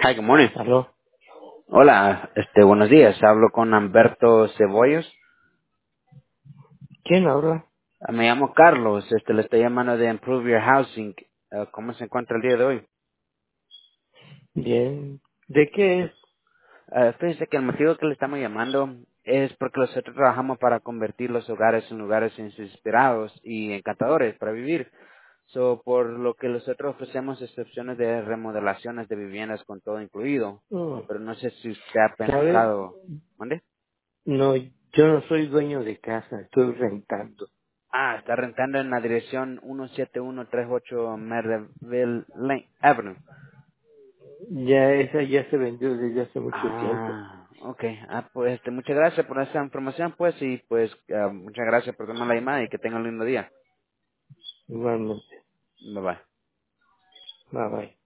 Hi, good morning. ¿Aló? Hola, buenos días. Hablo con Humberto Cebollos. ¿Quién habla? Me llamo Carlos. Le estoy llamando de Improve Your Housing. ¿Cómo se encuentra el día de hoy? Bien. ¿De qué es? Fíjese que el motivo que le estamos llamando es porque nosotros trabajamos para convertir los hogares en lugares inspirados y encantadores para vivir. Por lo que nosotros ofrecemos excepciones de remodelaciones de viviendas con todo incluido. Oh, Pero no sé si usted ha ¿sabe? pensado. ¿Mande? No, yo no soy dueño de casa, estoy rentando. Está rentando en la dirección 17138 Merrillville Avenue. Ya esa ya se vendió desde hace mucho tiempo. Okay. Pues muchas gracias por esa información, pues, y pues muchas gracias por tomar la llamada y que tenga un lindo día. Igualmente. Bye bye. Bye bye.